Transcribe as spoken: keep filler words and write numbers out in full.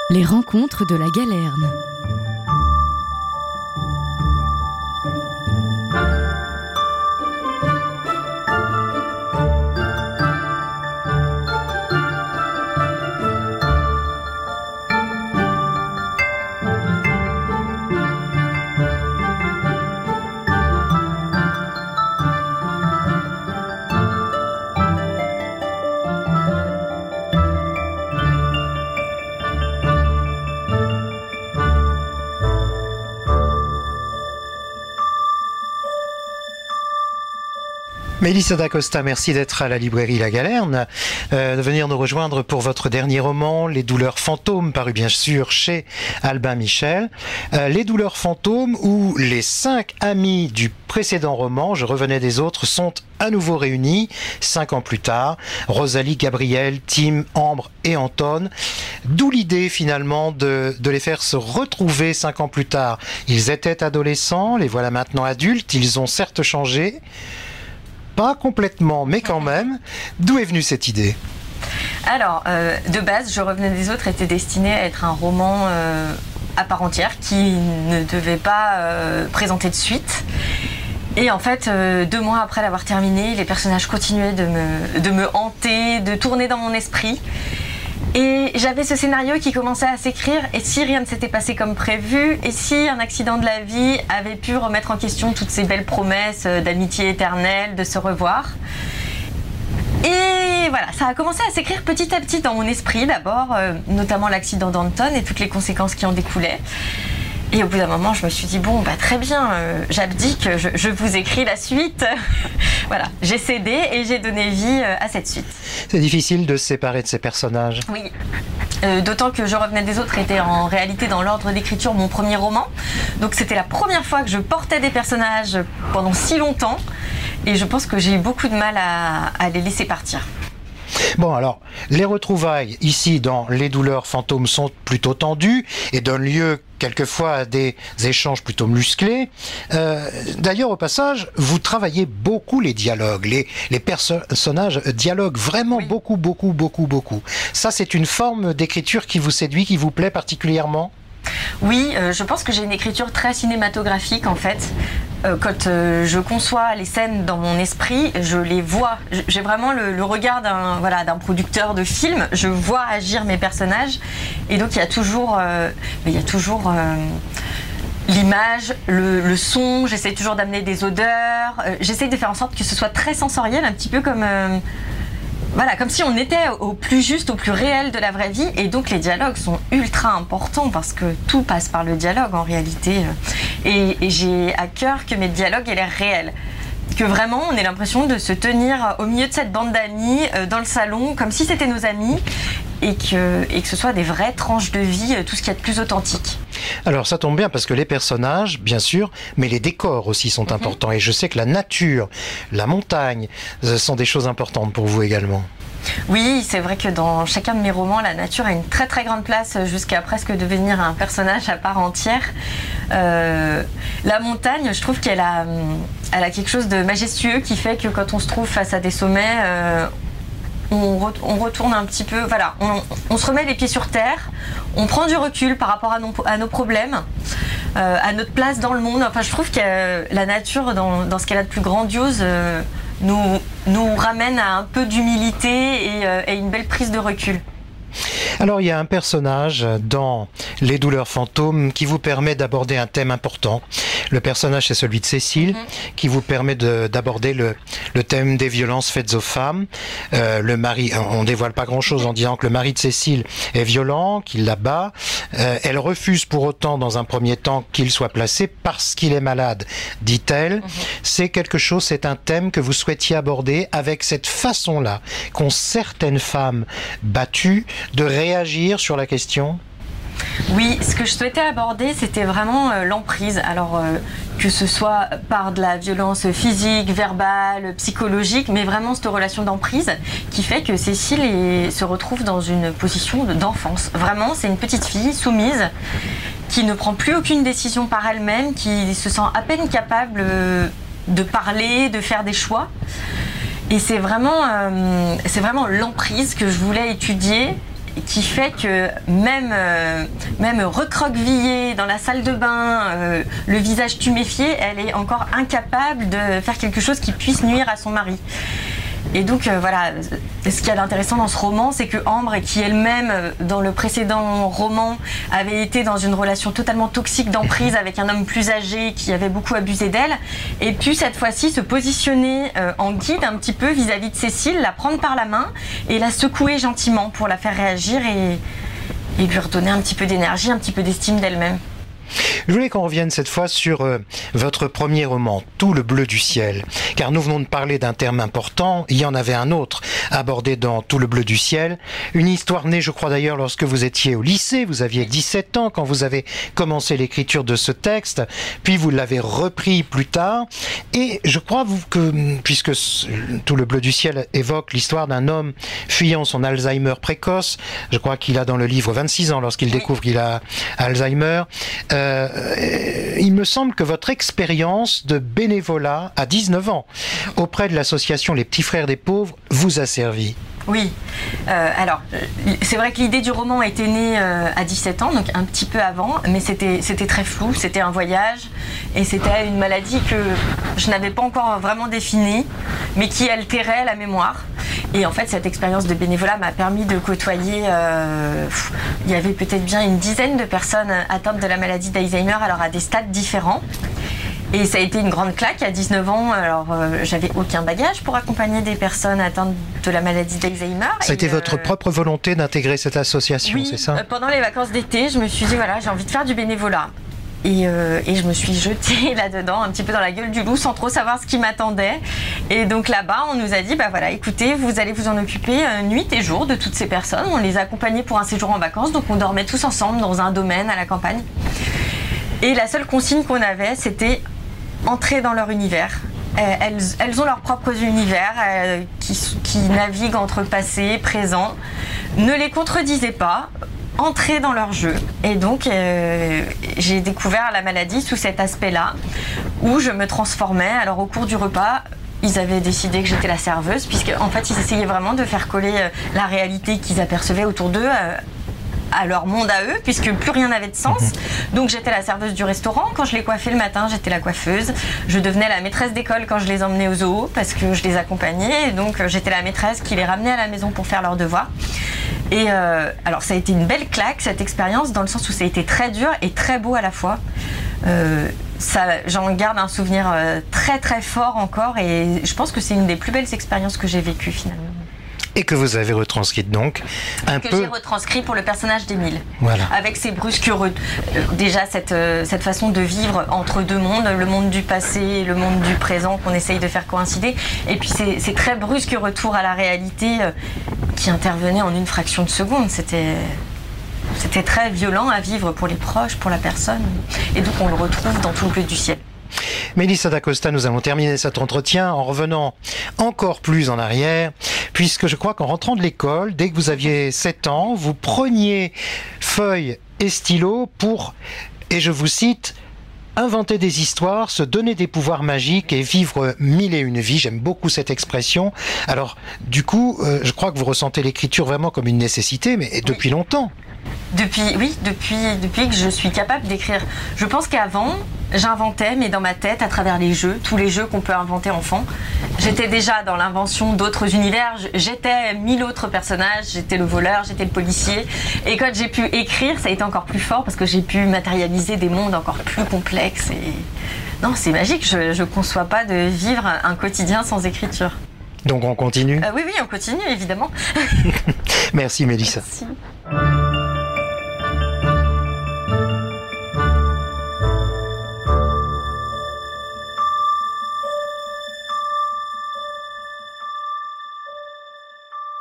Les rencontres de la Galerne. Mélissa d'Acosta, merci d'être à la librairie La Galerne, euh, de venir nous rejoindre pour votre dernier roman, Les douleurs fantômes, paru bien sûr chez Albin Michel. Euh, Les douleurs fantômes, où les cinq amis du précédent roman, Je revenais des autres, sont à nouveau réunis, cinq ans plus tard. Rosalie, Gabriel, Tim, Ambre et Anton. D'où l'idée finalement de, de les faire se retrouver cinq ans plus tard. Ils étaient adolescents, les voilà maintenant adultes, ils ont certes changé. Pas complètement, mais quand même. D'où est venue cette idée ? Alors, euh, de base, Je revenais des autres était destiné à être un roman euh, à part entière qui ne devait pas euh, présenter de suite. Et en fait, euh, deux mois après l'avoir terminé, les personnages continuaient de me, de me hanter, de tourner dans mon esprit. Et j'avais ce scénario qui commençait à s'écrire, et si rien ne s'était passé comme prévu, et si un accident de la vie avait pu remettre en question toutes ces belles promesses d'amitié éternelle, de se revoir. Et voilà, ça a commencé à s'écrire petit à petit dans mon esprit d'abord, euh, notamment l'accident d'Anton et toutes les conséquences qui en découlaient. Et au bout d'un moment, je me suis dit, bon, bah, très bien, euh, j'abdique, je, je vous écris la suite. Voilà, j'ai cédé et j'ai donné vie euh, à cette suite. C'est difficile de se séparer de ces personnages. Oui, euh, d'autant que Je revenais des autres était en réalité dans l'ordre d'écriture mon premier roman. Donc c'était la première fois que je portais des personnages pendant si longtemps. Et je pense que j'ai eu beaucoup de mal à, à les laisser partir. Bon, alors, les retrouvailles ici dans Les douleurs fantômes sont plutôt tendues et donnent lieu quelquefois à des échanges plutôt musclés. Euh, d'ailleurs, au passage, vous travaillez beaucoup les dialogues. Les, les personnages dialoguent vraiment oui. beaucoup, beaucoup, beaucoup, beaucoup. Ça, c'est une forme d'écriture qui vous séduit, qui vous plaît particulièrement ? Oui, euh, je pense que j'ai une écriture très cinématographique en fait. Euh, quand euh, je conçois les scènes dans mon esprit, je les vois. J'ai vraiment le, le regard d'un voilà, d'un producteur de film. Je vois agir mes personnages. Et donc il y a toujours, euh, il y a toujours euh, l'image, le, le son. J'essaie toujours d'amener des odeurs. Euh, j'essaie de faire en sorte que ce soit très sensoriel, un petit peu comme... Euh, Voilà, comme si on était au plus juste, au plus réel de la vraie vie. Et donc les dialogues sont ultra importants parce que tout passe par le dialogue en réalité. Et, et j'ai à cœur que mes dialogues aient l'air réels. Que vraiment on ait l'impression de se tenir au milieu de cette bande d'amis, euh, dans le salon, comme si c'était nos amis. Et que, et que ce soit des vraies tranches de vie, tout ce qu'il y a de plus authentique. Alors ça tombe bien parce que les personnages, bien sûr, mais les décors aussi sont mm-hmm. importants. Et je sais que la nature, la montagne, ce sont des choses importantes pour vous également. Oui, c'est vrai que dans chacun de mes romans, la nature a une très très grande place jusqu'à presque devenir un personnage à part entière. Euh, la montagne, je trouve qu'elle a, elle a quelque chose de majestueux qui fait que quand on se trouve face à des sommets... Euh, On, re, on retourne un petit peu, voilà, on, on se remet les pieds sur terre, on prend du recul par rapport à nos, à nos problèmes, euh, à notre place dans le monde. Enfin, je trouve que euh, la nature, dans, dans ce qu'elle a de plus grandiose, euh, nous, nous ramène à un peu d'humilité et, euh, et une belle prise de recul. Alors, il y a un personnage dans Les douleurs fantômes qui vous permet d'aborder un thème important. Le personnage, c'est celui de Cécile, mmh. qui vous permet de, d'aborder le, le thème des violences faites aux femmes. Euh, le mari, on dévoile pas grand-chose en disant que le mari de Cécile est violent, qu'il la bat. Euh, elle refuse pour autant, dans un premier temps, qu'il soit placé parce qu'il est malade, dit-elle. Mmh. C'est quelque chose, c'est un thème que vous souhaitiez aborder avec cette façon-là, qu'ont certaines femmes battues de réagir sur la question ? Oui, ce que je souhaitais aborder, c'était vraiment euh, l'emprise. Alors, euh, que ce soit par de la violence physique, verbale, psychologique, mais vraiment cette relation d'emprise qui fait que Cécile est, se retrouve dans une position de, d'enfance. Vraiment, c'est une petite fille soumise qui ne prend plus aucune décision par elle-même, qui se sent à peine capable euh, de parler, de faire des choix. Et c'est vraiment, euh, c'est vraiment l'emprise que je voulais étudier qui fait que même, euh, même recroquevillée dans la salle de bain, euh, le visage tuméfié, elle est encore incapable de faire quelque chose qui puisse nuire à son mari. Et donc euh, voilà, ce qu'il y a d'intéressant dans ce roman, c'est que Ambre, qui elle-même, dans le précédent roman, avait été dans une relation totalement toxique d'emprise avec un homme plus âgé qui avait beaucoup abusé d'elle, ait pu cette fois-ci se positionner euh, en guide un petit peu vis-à-vis de Cécile, la prendre par la main et la secouer gentiment pour la faire réagir et, et lui redonner un petit peu d'énergie, un petit peu d'estime d'elle-même. Je voulais qu'on revienne cette fois sur euh, votre premier roman, Tout le bleu du ciel, car nous venons de parler d'un terme important, il y en avait un autre abordé dans Tout le bleu du ciel, une histoire née, je crois d'ailleurs, lorsque vous étiez au lycée, vous aviez dix-sept ans quand vous avez commencé l'écriture de ce texte, puis vous l'avez repris plus tard, et je crois vous, que, puisque Tout le bleu du ciel évoque l'histoire d'un homme fuyant son Alzheimer précoce, je crois qu'il a dans le livre vingt-six ans lorsqu'il découvre qu'il a Alzheimer, euh, il me semble que votre expérience de bénévolat à dix-neuf ans auprès de l'association Les Petits Frères des Pauvres vous a servi. Oui, euh, alors c'est vrai que l'idée du roman a été née euh, à dix-sept ans, donc un petit peu avant, mais c'était c'était très flou, c'était un voyage et c'était une maladie que je n'avais pas encore vraiment définie, mais qui altérait la mémoire. Et en fait, cette expérience de bénévolat m'a permis de côtoyer, euh, pff, il y avait peut-être bien une dizaine de personnes atteintes de la maladie d'Alzheimer, alors à des stades différents. Et ça a été une grande claque à dix-neuf ans. Alors, euh, j'avais aucun bagage pour accompagner des personnes atteintes de la maladie d'Alzheimer. Ça a été euh, votre propre volonté d'intégrer cette association, oui, c'est ça? euh, pendant les vacances d'été, je me suis dit, voilà, j'ai envie de faire du bénévolat. Et, euh, et je me suis jetée là-dedans, un petit peu dans la gueule du loup, sans trop savoir ce qui m'attendait. Et donc là-bas, on nous a dit, bah voilà, écoutez, vous allez vous en occuper euh, nuit et jour de toutes ces personnes. On les a accompagnées pour un séjour en vacances, donc on dormait tous ensemble dans un domaine à la campagne. Et la seule consigne qu'on avait, c'était entrer dans leur univers. Elles, elles ont leurs propres univers euh, qui, qui naviguent entre passé, présent. Ne les contredisez pas. Entrer dans leur jeu. Et donc, euh, j'ai découvert la maladie sous cet aspect-là, où je me transformais. Alors, au cours du repas, ils avaient décidé que j'étais la serveuse, puisque en fait, ils essayaient vraiment de faire coller euh, la réalité qu'ils apercevaient autour d'eux euh, à leur monde à eux, puisque plus rien n'avait de sens. Donc j'étais la serveuse du restaurant. Quand je les coiffais le matin, j'étais la coiffeuse. Je devenais la maîtresse d'école quand je les emmenais au zoo, parce que je les accompagnais. Et donc j'étais la maîtresse qui les ramenait à la maison pour faire leurs devoirs. Et euh, alors ça a été une belle claque, cette expérience, dans le sens où ça a été très dur et très beau à la fois. Euh, ça, j'en garde un souvenir euh, très très fort encore, et je pense que c'est une des plus belles expériences que j'ai vécues finalement. Et que vous avez retranscrite donc un que peu. Que j'ai retranscrit pour le personnage d'Émile. Voilà. Avec ses brusques re... euh, déjà cette, euh, cette façon de vivre entre deux mondes, le monde du passé et le monde du présent qu'on essaye de faire coïncider. Et puis ces, ces très brusques retours à la réalité euh, qui intervenaient en une fraction de seconde. C'était... C'était très violent à vivre pour les proches, pour la personne. Et donc on le retrouve dans Tout le bleu du ciel. Mélissa d'Acosta, nous allons terminer cet entretien en revenant encore plus en arrière, puisque je crois qu'en rentrant de l'école, dès que vous aviez sept ans, vous preniez feuille et stylo pour, et je vous cite, inventer des histoires, se donner des pouvoirs magiques et vivre mille et une vies. J'aime beaucoup cette expression. Alors, du coup, euh, je crois que vous ressentez l'écriture vraiment comme une nécessité, mais depuis longtemps. Depuis, oui, depuis, depuis que je suis capable d'écrire. Je pense qu'avant, j'inventais, mais dans ma tête, à travers les jeux, tous les jeux qu'on peut inventer enfant. J'étais déjà dans l'invention d'autres univers. J'étais mille autres personnages. J'étais le voleur, j'étais le policier. Et quand j'ai pu écrire, ça a été encore plus fort parce que j'ai pu matérialiser des mondes encore plus complexes. Et... Non, c'est magique. Je ne conçois pas de vivre un quotidien sans écriture. Donc on continue ? euh, Oui, oui, on continue, évidemment. Merci Mélissa. Merci.